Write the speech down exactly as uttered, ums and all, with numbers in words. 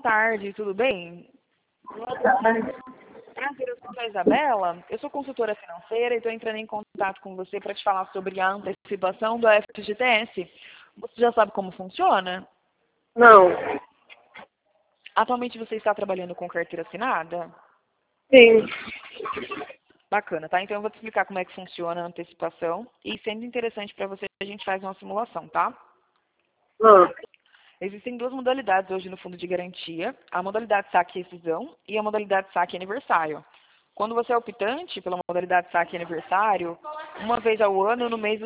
tarde, tudo bem? Boa tarde. Prazer, eu sou a Isabela, eu sou consultora financeira e estou entrando em contato com você para te falar sobre a antecipação do F G T S. Você já sabe como funciona? Não. Atualmente você está trabalhando com carteira assinada? Sim. Bacana, tá? Então eu vou te explicar como é que funciona a antecipação e sendo interessante para você, a gente faz uma simulação, tá? Não. Existem duas modalidades hoje no fundo de garantia, a modalidade saque e rescisão e a modalidade saque e aniversário. Quando você é optante pela modalidade saque e aniversário, uma vez ao ano, no mês